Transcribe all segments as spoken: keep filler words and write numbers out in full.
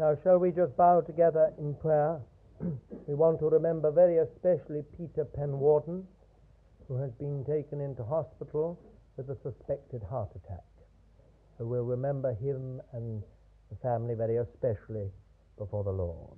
Now, shall we just bow together in prayer? We want to remember very especially Peter Penwarden, who has been taken into hospital with a suspected heart attack. So we'll remember him and the family very especially before the Lord.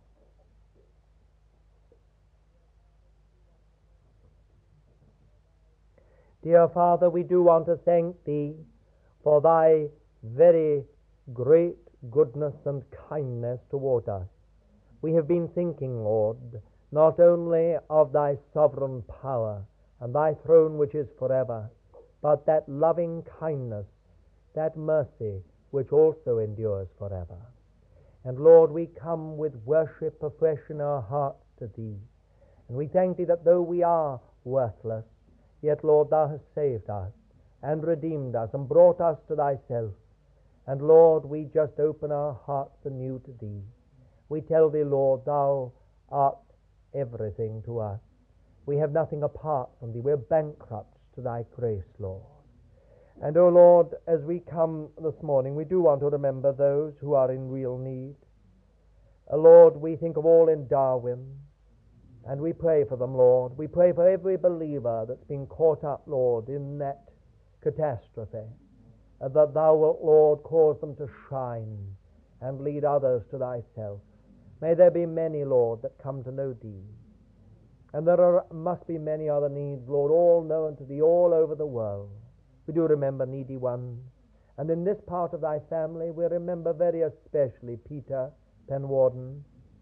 Dear Father, we do want to thank Thee for Thy very great goodness and kindness toward us. We have been thinking, Lord, not only of Thy sovereign power and Thy throne which is forever, but that loving kindness, that mercy which also endures forever. And Lord, we come with worship afresh in our hearts to Thee, and we thank Thee that though we are worthless, yet, Lord, Thou hast saved us and redeemed us and brought us to Thyself. And, Lord, we just open our hearts anew to Thee. We tell Thee, Lord, Thou art everything to us. We have nothing apart from Thee. We're bankrupts to Thy grace, Lord. And, O Lord, as we come this morning, we do want to remember those who are in real need. Uh, Lord, we think of all in Darwin, and we pray for them, Lord. We pray for every believer that's been caught up, Lord, in that catastrophe, uh, that Thou wilt, Lord, cause them to shine and lead others to Thyself. May there be many, Lord, that come to know Thee. And there are, must be many other needs, Lord, all known to Thee all over the world. We do remember needy ones. And in this part of Thy family, we remember very especially Peter Penwarden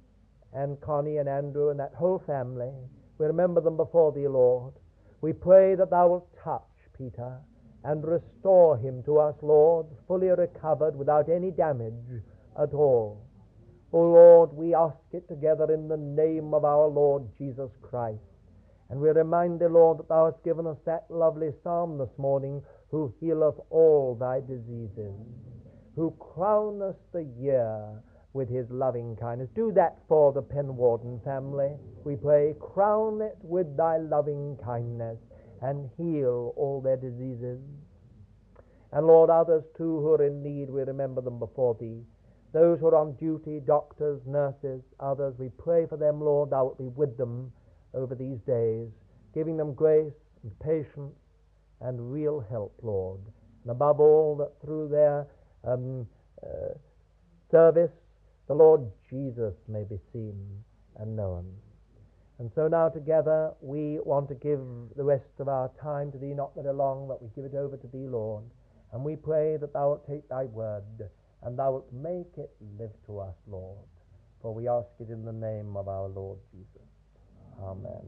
and Connie and Andrew and that whole family. We remember them before Thee, Lord. We pray that Thou wilt touch Peter and restore him to us, Lord, fully recovered without any damage at all. O Lord, we ask it together in the name of our Lord Jesus Christ. And we remind Thee, Lord, that Thou hast given us that lovely psalm this morning, who healeth all Thy diseases, who crowneth the year with His loving kindness. Do that for the Penwarden family, we pray. Crown it with Thy loving kindness and heal all their diseases. And Lord, others too who are in need, we remember them before Thee. Those who are on duty, doctors, nurses, others, we pray for them, Lord. Thou wilt be with them over these days, giving them grace and patience and real help, Lord. And above all, that through their um, uh, service, the Lord Jesus may be seen and known. And so now together we want to give the rest of our time to Thee, not very long, but we give it over to Thee, Lord. And we pray that Thou wilt take Thy word and Thou wilt make it live to us, Lord. For we ask it in the name of our Lord Jesus. Amen.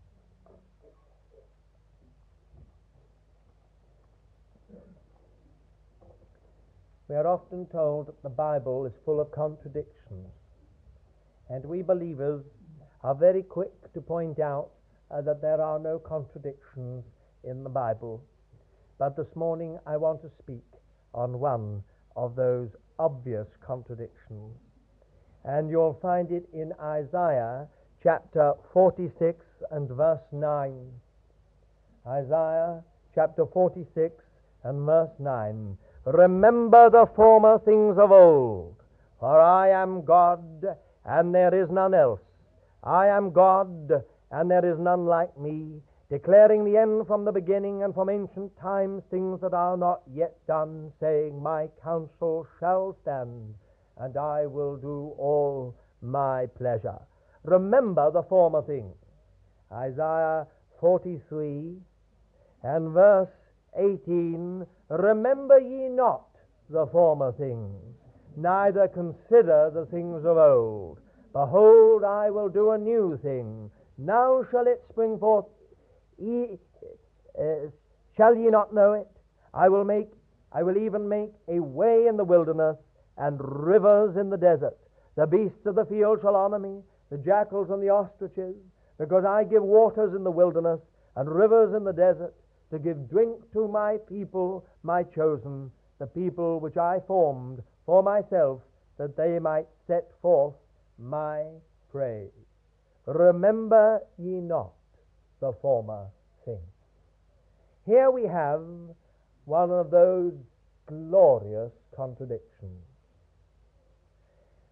We are often told that the Bible is full of contradictions, and we believers are very quick to point out uh, that there are no contradictions in the Bible. But this morning I want to speak on one of those obvious contradictions. And you'll find it in Isaiah chapter forty-six and verse nine. Isaiah chapter forty-six and verse nine. Remember the former things of old, for I am God, and there is none else. I am God, and there is none like me, declaring the end from the beginning, and from ancient times things that are not yet done, saying, My counsel shall stand, and I will do all my pleasure. Remember the former things. Isaiah forty-three and verse eighteen, remember ye not the former things, neither consider the things of old. Behold, I will do a new thing. Now shall it spring forth. Ye, uh, shall ye not know it? I will make, I will even make a way in the wilderness and rivers in the desert. The beasts of the field shall honor me, the jackals and the ostriches, because I give waters in the wilderness and rivers in the desert, to give drink to my people, my chosen, the people which I formed for myself, that they might set forth my praise. Remember ye not the former things. Here we have one of those glorious contradictions.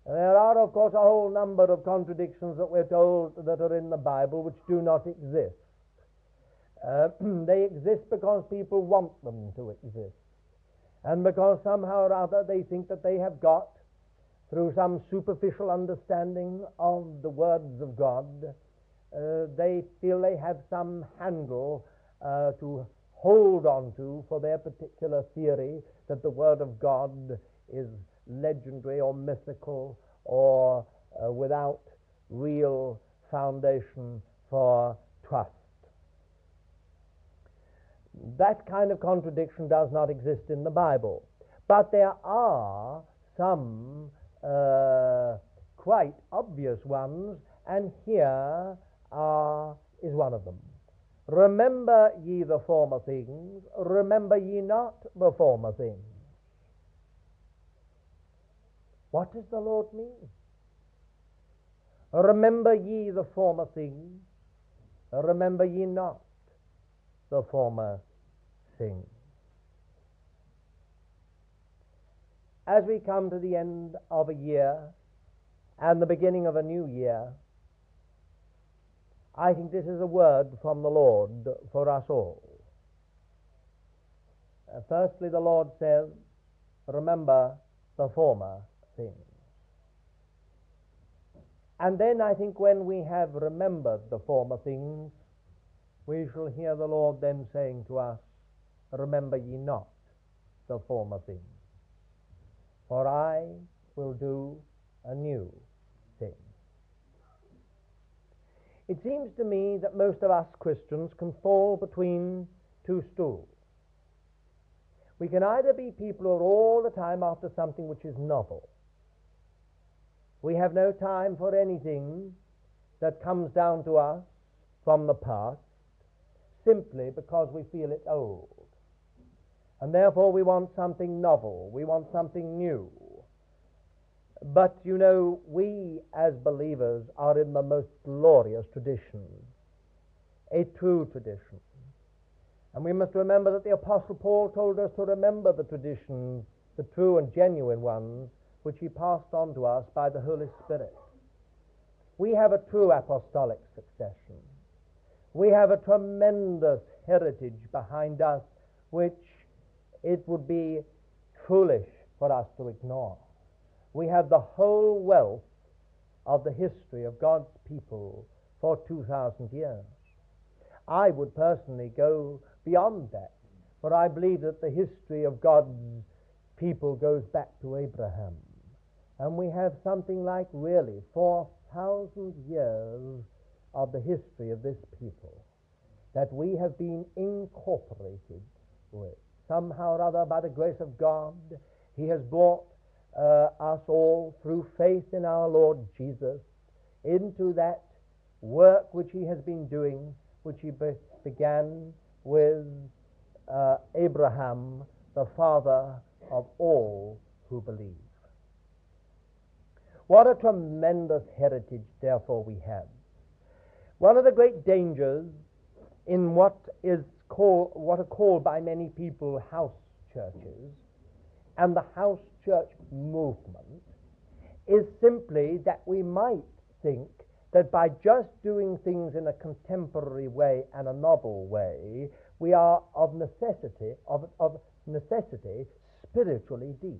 There are, of course, a whole number of contradictions that we're told that are in the Bible which do not exist. Uh, they exist because people want them to exist, and because somehow or other they think that they have got, through some superficial understanding of the words of God, uh, they feel they have some handle uh, to hold on to for their particular theory that the Word of God is legendary or mythical or uh, without real foundation for trust. That kind of contradiction does not exist in the Bible. But there are some uh, quite obvious ones, and here are, is one of them. Remember ye the former things, remember ye not the former things. What does the Lord mean? Remember ye the former things, remember ye not the former things. As we come to the end of a year and the beginning of a new year, I think this is a word from the Lord for us all. Uh, firstly, the Lord says, remember the former things. And then I think when we have remembered the former things, we shall hear the Lord then saying to us, remember ye not the former things, for I will do a new thing. It seems to me that most of us Christians can fall between two stools. We can either be people who are all the time after something which is novel. We have no time for anything that comes down to us from the past, simply because we feel it's old. And therefore we want something novel, we want something new. But, you know, we as believers are in the most glorious tradition, a true tradition. And we must remember that the Apostle Paul told us to remember the traditions, the true and genuine ones, which he passed on to us by the Holy Spirit. We have a true apostolic succession. We have a tremendous heritage behind us, which it would be foolish for us to ignore. We have the whole wealth of the history of God's people for two thousand years. I would personally go beyond that, for I believe that the history of God's people goes back to Abraham. And we have something like really four thousand years of the history of this people that we have been incorporated with. Somehow or other, by the grace of God, he has brought uh, us all through faith in our Lord Jesus into that work which he has been doing, which he be- began with uh, Abraham, the father of all who believe. What a tremendous heritage, therefore, we have. One of the great dangers in what is called, what are called by many people house churches, and the house church movement, is simply that we might think that by just doing things in a contemporary way and a novel way, we are of necessity, of, of necessity, spiritually deep.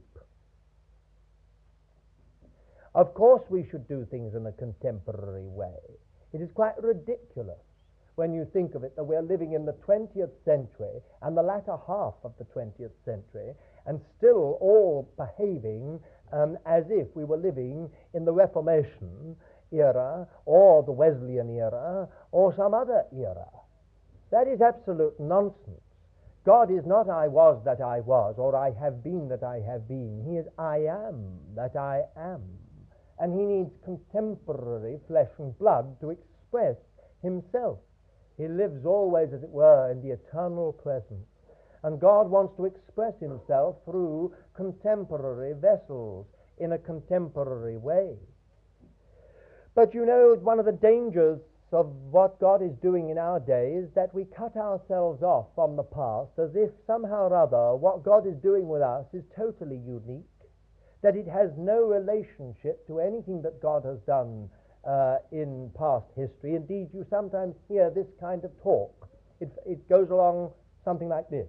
Of course we should do things in a contemporary way. It is quite ridiculous when you think of it that we're living in the twentieth century and the latter half of the twentieth century and still all behaving um, as if we were living in the Reformation era or the Wesleyan era or some other era. That is absolute nonsense. God is not I was that I was, or I have been that I have been. He is I am that I am. And he needs contemporary flesh and blood to express himself. He lives always, as it were, in the eternal presence. And God wants to express himself through contemporary vessels in a contemporary way. But you know, one of the dangers of what God is doing in our day is that we cut ourselves off from the past as if somehow or other what God is doing with us is totally unique, that it has no relationship to anything that God has done uh, in past history. Indeed, you sometimes hear this kind of talk. It, it goes along something like this.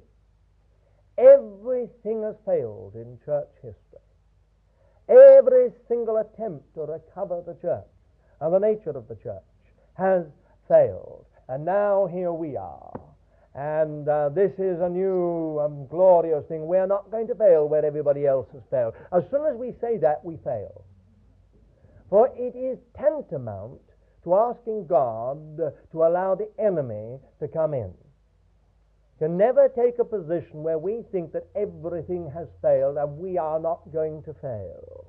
Everything has failed in church history. Every single attempt to recover the church and the nature of the church has failed. And now here we are. And uh, this is a new um, glorious thing. We're not going to fail where everybody else has failed. As soon as we say that, we fail. For it is tantamount to asking God to allow the enemy to come in. To never take a position where we think that everything has failed and we are not going to fail.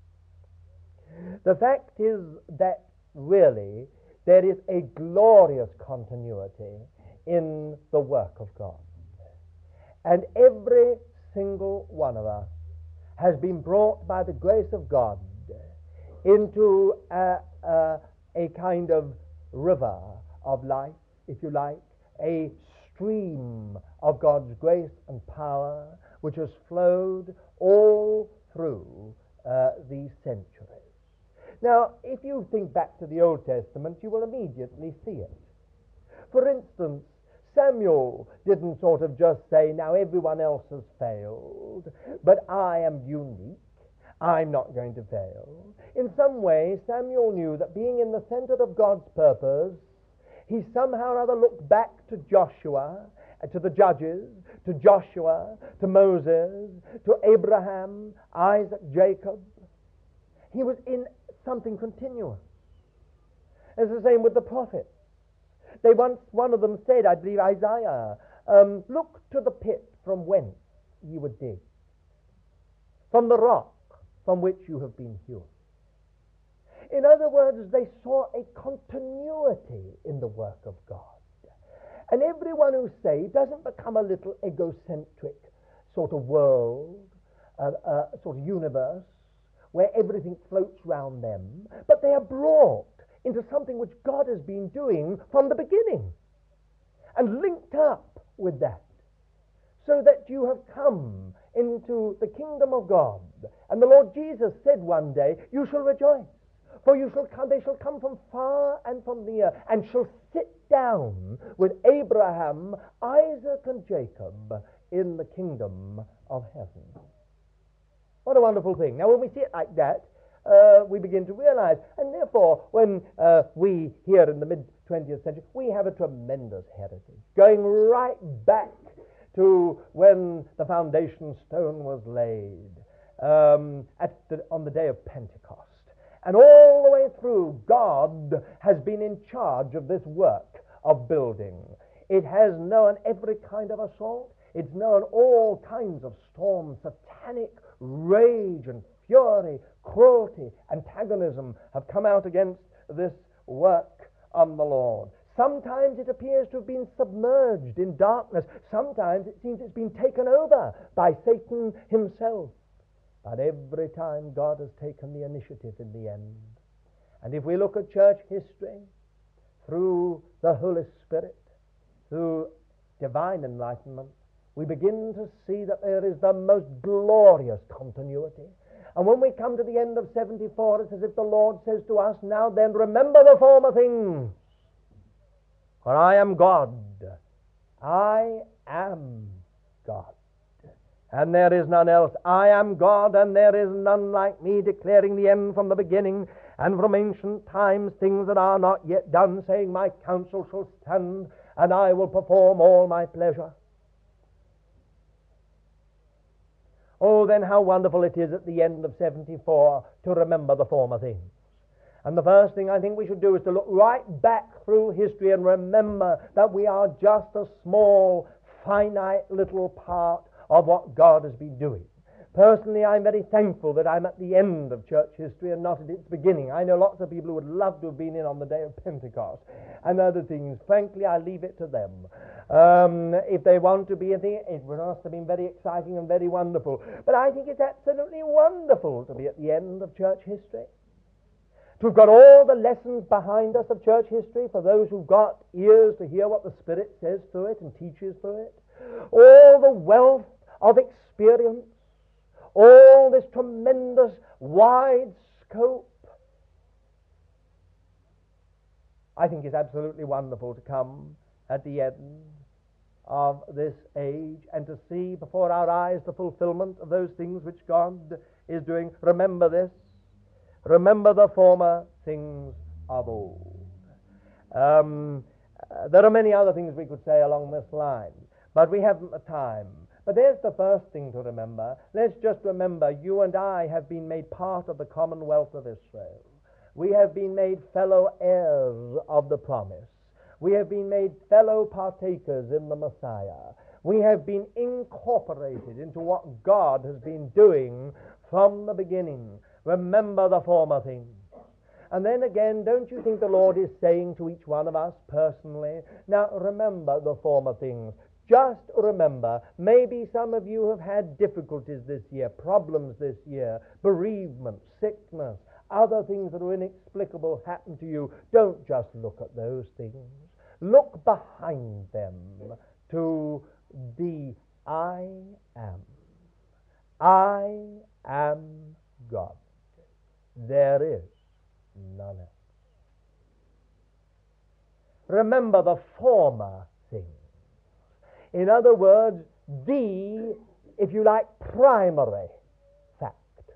The fact is that really there is a glorious continuity in the work of God. And every single one of us has been brought by the grace of God into a, a, a kind of river of life, if you like, a stream of God's grace and power which has flowed all through uh, these centuries. Now, if you think back to the Old Testament, you will immediately see it. For instance, Samuel didn't sort of just say, now everyone else has failed, but I am unique. I'm not going to fail. In some way, Samuel knew that being in the center of God's purpose, he somehow or other looked back to Joshua, to the judges, to Joshua, to Moses, to Abraham, Isaac, Jacob. He was in something continuous. It's the same with the prophets. They once, one of them said, I believe Isaiah, um, look to the pit from whence you would dig, from the rock from which you have been hewn. In other words, they saw a continuity in the work of God. And everyone who's saved doesn't become a little egocentric sort of world, uh, uh, sort of universe, where everything floats round them, but they are brought into something which God has been doing from the beginning and linked up with that, so that you have come into the kingdom of God. And the Lord Jesus said one day, you shall rejoice, for you shall come, they shall come from far and from near, and shall sit down with Abraham, Isaac, and Jacob in the kingdom of heaven. What a wonderful thing. Now, when we see it like that, uh, we begin to realize, and therefore, when uh, we here in the mid-twentieth century, we have a tremendous heritage, going right back to when the foundation stone was laid, um, at the, on the day of Pentecost. And all the way through, God has been in charge of this work of building. It has known every kind of assault. It's known all kinds of storms, satanic rage and fury, cruelty, antagonism have come out against this work of the Lord. Sometimes it appears to have been submerged in darkness. Sometimes it seems it's been taken over by Satan himself. But every time God has taken the initiative in the end. And if we look at church history through the Holy Spirit, through divine enlightenment, we begin to see that there is the most glorious continuity. And when we come to the end of seventy-four, it's as if the Lord says to us, now then, remember the former things, for I am God. I am God. And there is none else. I am God, and there is none like me, declaring the end from the beginning, and from ancient times things that are not yet done, saying, my counsel shall stand, and I will perform all my pleasure. Oh, then how wonderful it is at the end of seventy-four to remember the former things. And the first thing I think we should do is to look right back through history and remember that we are just a small, finite little part of what God has been doing. Personally, I'm very thankful that I'm at the end of church history and not at its beginning. I know lots of people who would love to have been in on the day of Pentecost and other things. Frankly, I leave it to them. Um, if they want to be in the, it must have been very exciting and very wonderful. But I think it's absolutely wonderful to be at the end of church history. To have got all the lessons behind us of church history for those who've got ears to hear what the Spirit says through it and teaches through it. All the wealth of experience, all this tremendous wide scope, I think is absolutely wonderful to come at the end of this age and to see before our eyes the fulfillment of those things which God is doing. Remember this. Remember the former things of old. Um, uh, there are many other things we could say along this line, but we haven't the time. But there's the first thing to remember. Let's just remember you and I have been made part of the commonwealth of Israel. We have been made fellow heirs of the promise. We have been made fellow partakers in the Messiah. We have been incorporated into what God has been doing from the beginning. Remember the former things. And then again, don't you think the Lord is saying to each one of us personally, now remember the former things. Just remember, maybe some of you have had difficulties this year, problems this year, bereavement, sickness, other things that are inexplicable happen to you. Don't just look at those things. Look behind them to the I am. I am God. There is none else. Remember the former things. In other words, the, if you like, primary fact.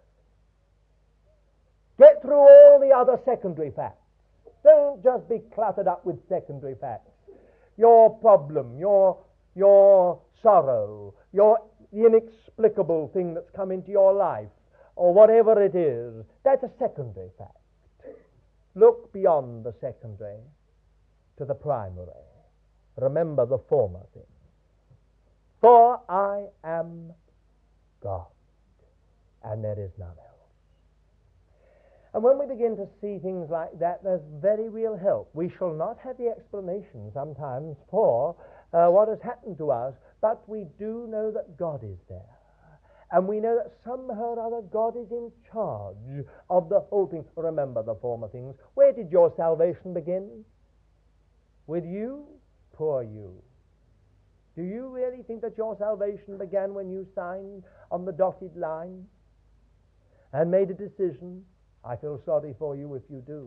Get through all the other secondary facts. Don't just be cluttered up with secondary facts. Your problem, your, your sorrow, your the inexplicable thing that's come into your life, or whatever it is, that's a secondary fact. Look beyond the secondary to the primary. Remember the former thing. For I am God, and there is none else. And when we begin to see things like that, there's very real help. We shall not have the explanation sometimes for uh, what has happened to us, but we do know that God is there. And we know that somehow or other God is in charge of the whole thing. Remember the former things. Where did your salvation begin? With you? Poor you. Do you really think that your salvation began when you signed on the dotted line and made a decision? I feel sorry for you if you do.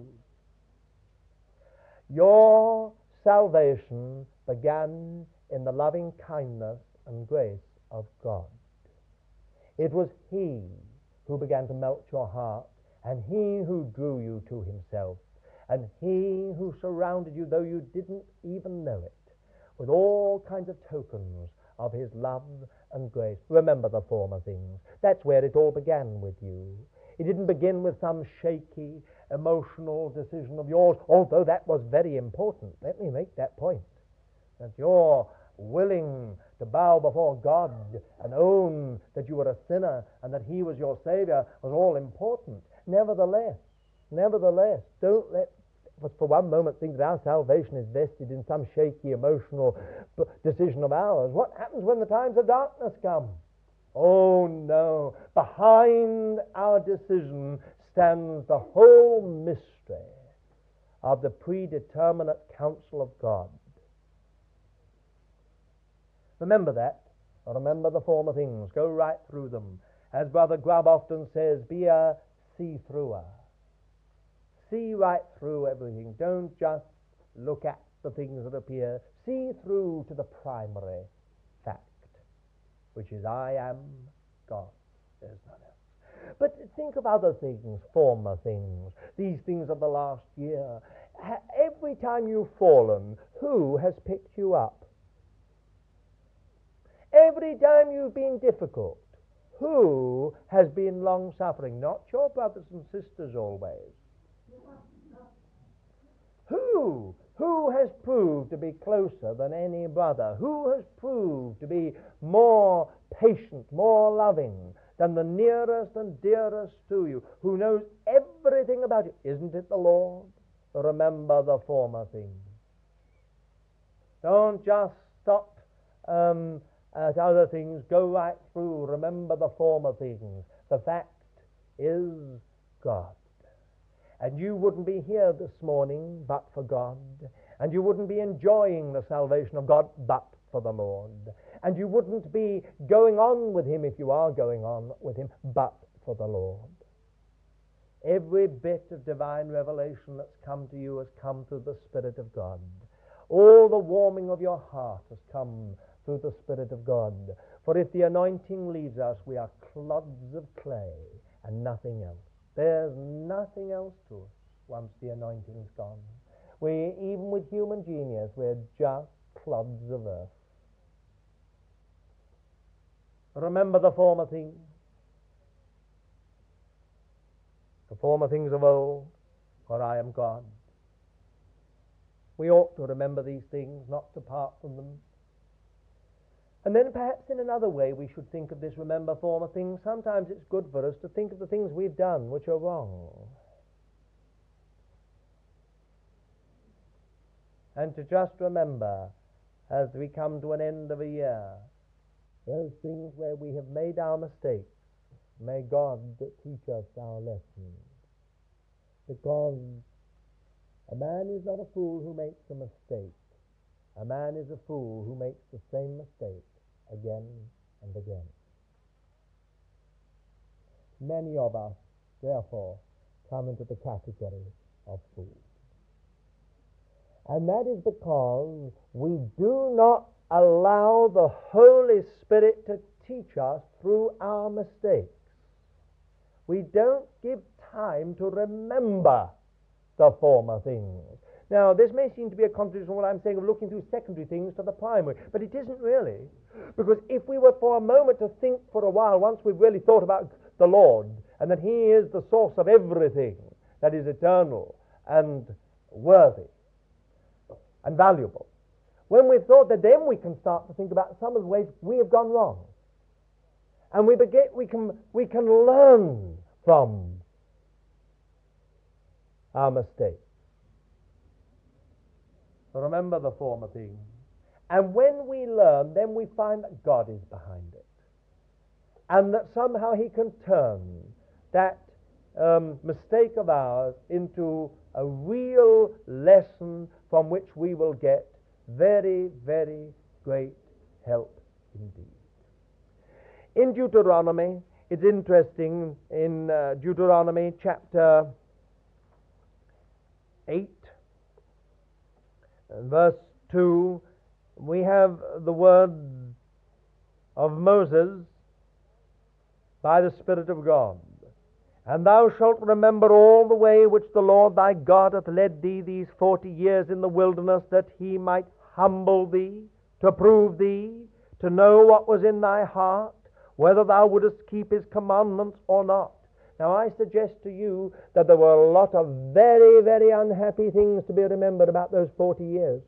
Your salvation began in the loving kindness and grace of God. It was He who began to melt your heart, and He who drew you to Himself, and He who surrounded you, though you didn't even know it, with all kinds of tokens of His love and grace. Remember the former things. That's where it all began with you. It didn't begin with some shaky, emotional decision of yours, although that was very important. Let me make that point. That you're willing to bow before God and own that you were a sinner and that He was your Savior was all important. Nevertheless, nevertheless, don't let for one moment think that our salvation is vested in some shaky emotional decision of ours. What happens when the times of darkness come? Oh no. Behind our decision stands the whole mystery of the predeterminate counsel of God. Remember that. Remember the former things. Go right through them. As Brother Grubb often says, be a see-througher. See right through everything. Don't just look at the things that appear. See through to the primary fact, which is I am God. There's none else. But think of other things, former things, these things of the last year. Every time you've fallen, who has picked you up? Every time you've been difficult, who has been long-suffering? Not your brothers and sisters always. Who? Who has proved to be closer than any brother? Who has proved to be more patient, more loving than the nearest and dearest to you? Who knows everything about you? Isn't it the Lord? Remember the former things. Don't just stop um, at other things. Go right through. Remember the former things. The fact is God. And you wouldn't be here this morning but for God. And you wouldn't be enjoying the salvation of God but for the Lord. And you wouldn't be going on with him if you are going on with him, but for the Lord. Every bit of divine revelation that's come to you has come through the Spirit of God. All the warming of your heart has come through the Spirit of God. For if the anointing leads us, we are clods of clay and nothing else. There's nothing else to us once the anointing's gone. We, even with human genius, we're just clods of earth. Remember the former things. The former things of old, for I am God. We ought to remember these things, not to part from them. And then perhaps in another way we should think of this remember former things. Sometimes it's good for us to think of the things we've done which are wrong. And to just remember, as we come to an end of a year, those things where we have made our mistakes. May God teach us our lessons. Because a man is not a fool who makes a mistake. A man is a fool who makes the same mistake again and again. Many of us, therefore, come into the category of fools. And that is because we do not allow the Holy Spirit to teach us through our mistakes. We don't give time to remember the former things. Now, this may seem to be a contradiction of what I'm saying of looking through secondary things to the primary, but it isn't really. Because if we were for a moment to think for a while, once we've really thought about the Lord, and that he is the source of everything that is eternal and worthy and valuable, when we've thought that, then we can start to think about some of the ways we have gone wrong. And we begin, we can, we can learn from our mistakes. Remember the former things. And when we learn, then we find that God is behind it. And that somehow he can turn that um, mistake of ours into a real lesson from which we will get very, very great help indeed. In Deuteronomy, it's interesting, in uh, Deuteronomy chapter eight, verse two, we have the word of Moses by the Spirit of God. And thou shalt remember all the way which the Lord thy God hath led thee these forty years in the wilderness, that he might humble thee, to prove thee, to know what was in thy heart, whether thou wouldest keep his commandments or not. Now I suggest to you that there were a lot of very, very unhappy things to be remembered about those forty years.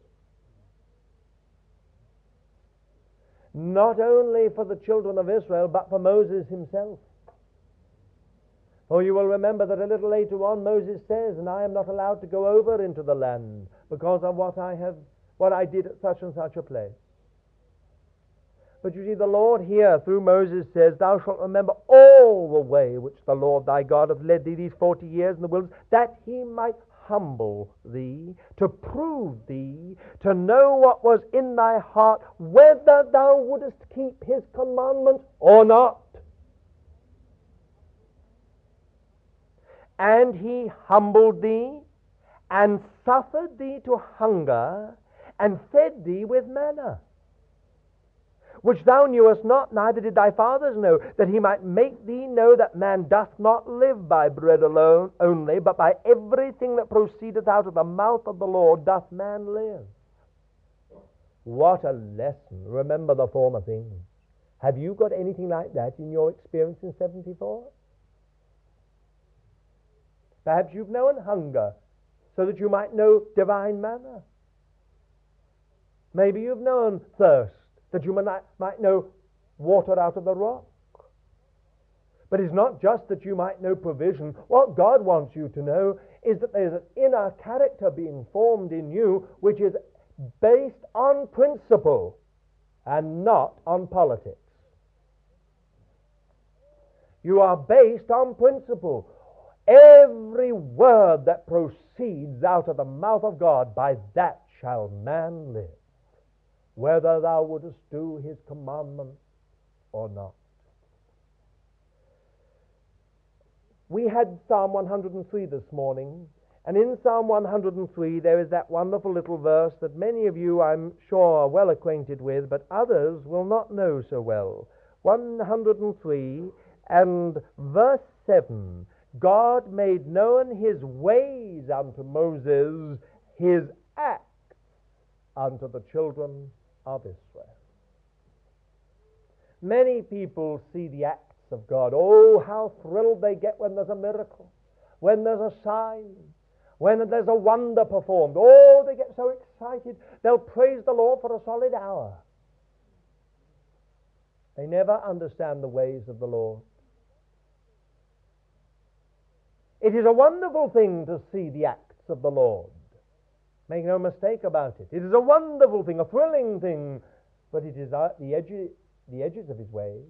Not only for the children of Israel, but for Moses himself. For you will remember that a little later on Moses says, and I am not allowed to go over into the land because of what I have, what I did at such and such a place. But you see, the Lord here through Moses says, thou shalt remember all the way which the Lord thy God hath led thee these forty years in the wilderness, that he might humble thee, to prove thee, to know what was in thy heart, whether thou wouldest keep his commandments or not. And he humbled thee, and suffered thee to hunger, and fed thee with manna, which thou knewest not, neither did thy fathers know, that he might make thee know that man doth not live by bread alone only, but by everything that proceedeth out of the mouth of the Lord doth man live. What a lesson. Remember the former things. Have you got anything like that in your experience in seventy-four? Perhaps you've known hunger so that you might know divine manna. Maybe you've known thirst that you might, might know water out of the rock. But it's not just that you might know provision. What God wants you to know is that there's an inner character being formed in you which is based on principle and not on politics. You are based on principle. Every word that proceeds out of the mouth of God, by that shall man live. whether thou wouldest do his commandments or not. We had Psalm one hundred three this morning, and in Psalm one hundred three there is that wonderful little verse that many of you, I'm sure, are well acquainted with, but others will not know so well. one hundred three and verse seven. God made known his ways unto Moses, his acts unto the children of Israel. Many people see the acts of God. Oh, how thrilled they get when there's a miracle, when there's a sign, when there's a wonder performed. Oh, they get so excited. They'll praise the Lord for a solid hour. They never understand the ways of the Lord. It is a wonderful thing to see the acts of the Lord. Make no mistake about it. It is a wonderful thing, a thrilling thing, but it is at the edges, the edges of his ways.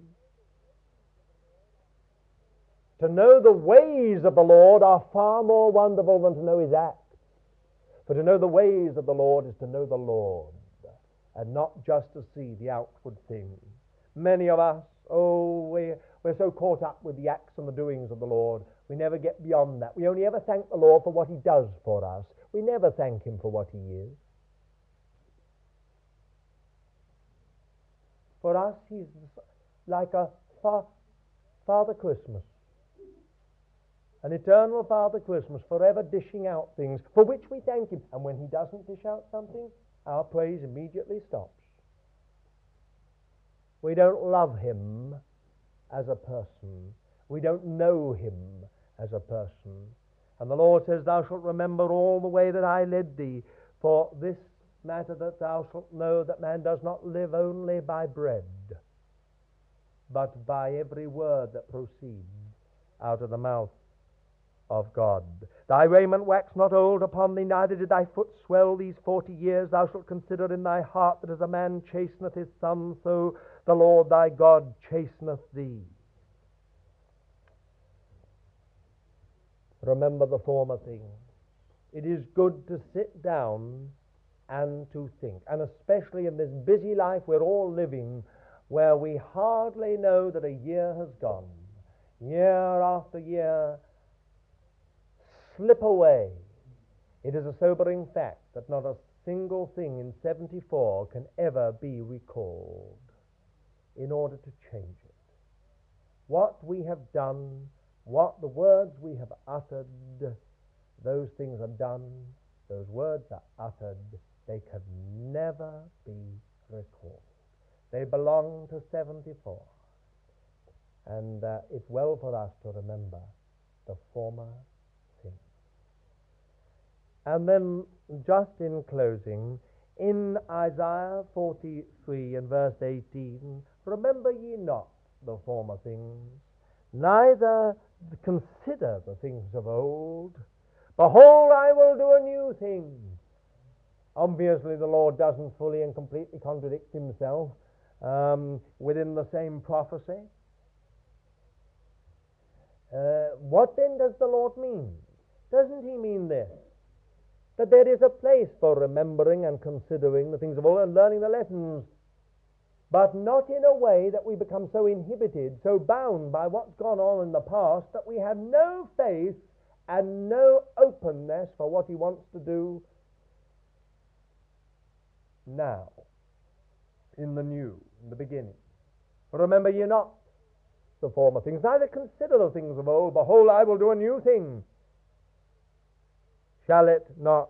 To know the ways of the Lord are far more wonderful than to know his acts. For to know the ways of the Lord is to know the Lord, and not just to see the outward things. Many of us, oh, we're, we're so caught up with the acts and the doings of the Lord, we never get beyond that. We only ever thank the Lord for what he does for us. We never thank him for what he is. For us, he's like a fa- Father Christmas. An eternal Father Christmas, forever dishing out things for which we thank him. And when he doesn't dish out something, our praise immediately stops. We don't love him as a person. We don't know him as a person. And the Lord says, thou shalt remember all the way that I led thee, for this matter that thou shalt know that man does not live only by bread, but by every word that proceeds out of the mouth of God. Thy raiment waxed not old upon thee, neither did thy foot swell these forty years. Thou shalt consider in thy heart that as a man chasteneth his son, so the Lord thy God chasteneth thee. Remember the former things. It is good to sit down and to think, and especially in this busy life we're all living, where we hardly know that a year has gone. Year after year slip away. It is a sobering fact that not a single thing in seventy-four can ever be recalled in order to change it. What we have done, what the words we have uttered, those things are done, those words are uttered, they can never be recalled. They belong to seventy-four. And uh, it's well for us to remember the former things. And then, just in closing, in Isaiah forty-three and verse eighteen, remember ye not the former things, neither consider the things of old. Behold, I will do a new thing. Obviously, the Lord doesn't fully and completely contradict himself um, within the same prophecy. Uh, what then does the Lord mean? Doesn't he mean this? That there is a place for remembering and considering the things of old and learning the lessons, but not in a way that we become so inhibited, so bound by what's gone on in the past, that we have no faith and no openness for what he wants to do now, in the new, in the beginning. Remember ye not the former things, neither consider the things of old. Behold, I will do a new thing. Shall it not?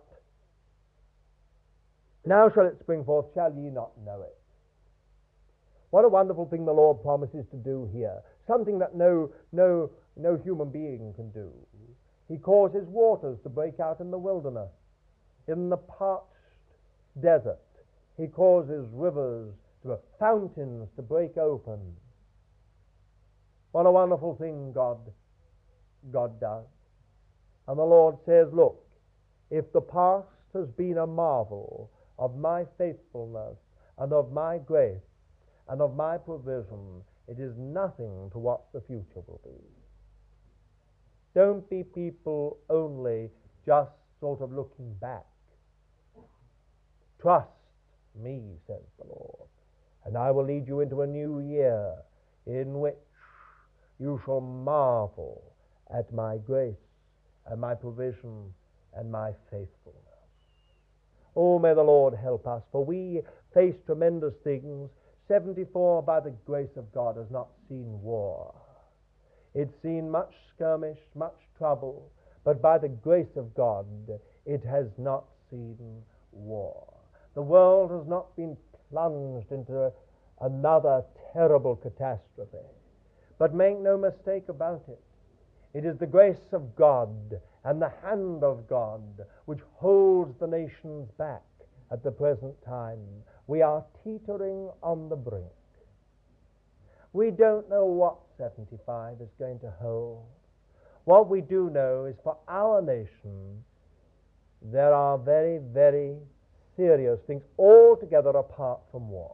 Now shall it spring forth, shall ye not know it? What a wonderful thing the Lord promises to do here. Something that no, no, no human being can do. He causes waters to break out in the wilderness, in the parched desert. He causes rivers, to, fountains to break open. What a wonderful thing God, God does. And the Lord says, look, if the past has been a marvel of my faithfulness and of my grace and of my provision, it is nothing to what the future will be. Don't be people only just sort of looking back. Trust me, says the Lord, and I will lead you into a new year in which you shall marvel at my grace and my provision and my faithfulness. Oh, may the Lord help us, for we face tremendous things. seventy-four, by the grace of God, has not seen war. It's seen much skirmish, much trouble, but by the grace of God, it has not seen war. The world has not been plunged into another terrible catastrophe. But make no mistake about it, it is the grace of God and the hand of God which holds the nations back at the present time. We are teetering on the brink. We don't know what seventy-five is going to hold. What we do know is for our nation, there are very, very serious things altogether apart from war.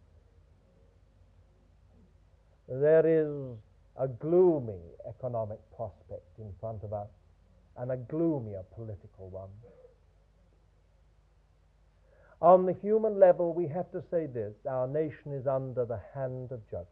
There is a gloomy economic prospect in front of us and a gloomier political one. On the human level, we have to say this: our nation is under the hand of judgment.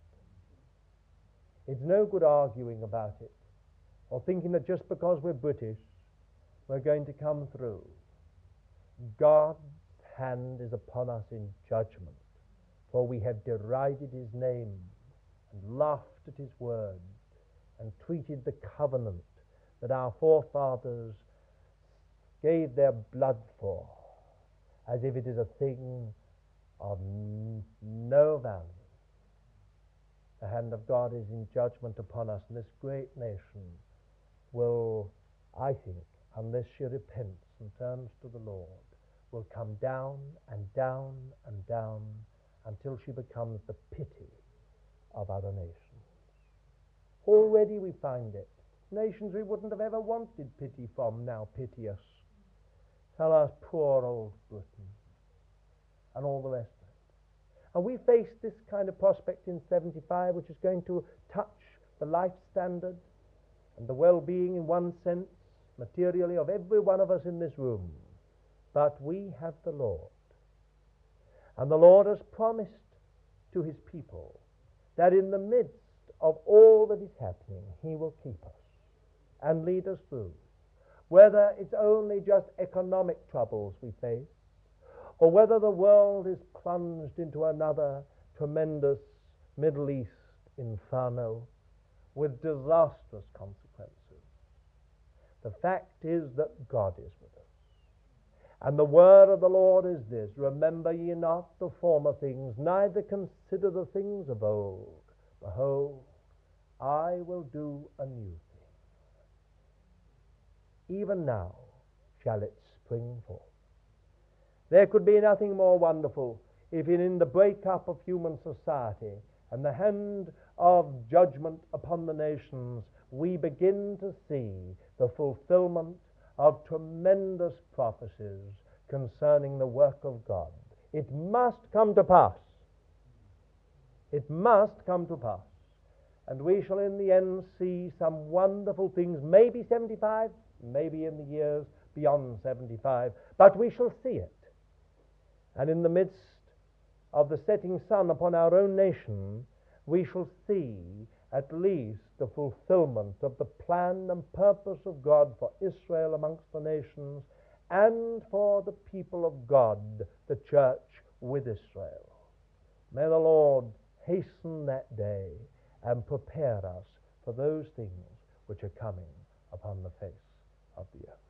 It's no good arguing about it or thinking that just because we're British, we're going to come through. God's hand is upon us in judgment, for we have derided his name and laughed at his word and treated the covenant that our forefathers gave their blood for as if it is a thing of n- no value. The hand of God is in judgment upon us, and this great nation will, I think, unless she repents and turns to the Lord, will come down and down and down until she becomes the pity of other nations. Already we find it. Nations we wouldn't have ever wanted pity from now pity us. Tell us, poor old Britain, and all the rest of it. And we face this kind of prospect in seventy-five, which is going to touch the life standard and the well-being, in one sense, materially, of every one of us in this room. But we have the Lord. And the Lord has promised to his people that in the midst of all that is happening, he will keep us and lead us through. Whether it's only just economic troubles we face, or whether the world is plunged into another tremendous Middle East inferno with disastrous consequences. The fact is that God is with us. And the word of the Lord is this: remember ye not the former things, neither consider the things of old. Behold, I will do a new thing. Even now shall it spring forth. There could be nothing more wonderful if in the breakup of human society and the hand of judgment upon the nations, we begin to see the fulfillment of tremendous prophecies concerning the work of God. It must come to pass. It must come to pass. And we shall in the end see some wonderful things, maybe seventy-five, maybe in the years beyond seventy-five, but we shall see it. And in the midst of the setting sun upon our own nation, we shall see at least the fulfillment of the plan and purpose of God for Israel amongst the nations and for the people of God, the church with Israel. May the Lord hasten that day and prepare us for those things which are coming upon the face of the earth.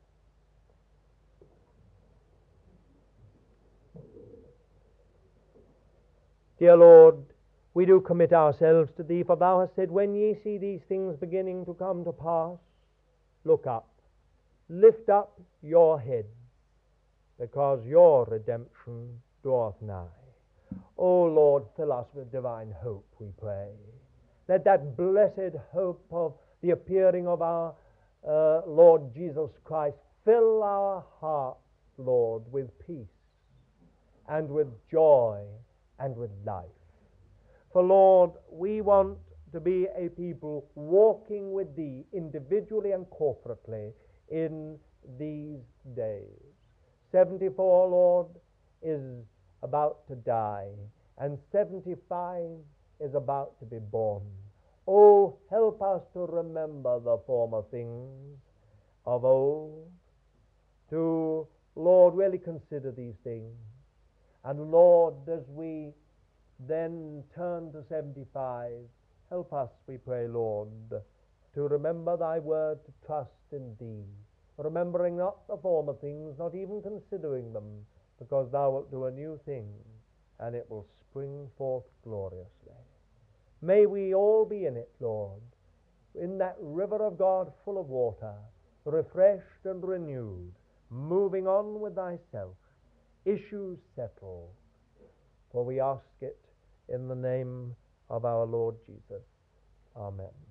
Dear Lord, we do commit ourselves to thee, for thou hast said, when ye see these things beginning to come to pass, look up, lift up your head, because your redemption draweth nigh. O Lord, fill us with divine hope, we pray. Let that blessed hope of the appearing of our uh, Lord Jesus Christ fill our hearts, Lord, with peace and with joy and with life. For Lord, we want to be a people walking with thee individually and corporately in these days. seventy-four, Lord, is about to die, and seventy-five is about to be born. Oh, help us to remember the former things of old, to, Lord, really consider these things. And Lord, as we then turn to seventy-five, help us, we pray, Lord, to remember thy word, to trust in thee, remembering not the former things, not even considering them, because thou wilt do a new thing, and it will spring forth gloriously. May we all be in it, Lord, in that river of God full of water, refreshed and renewed, moving on with thyself, issues settled. For we ask it in the name of our Lord Jesus. Amen.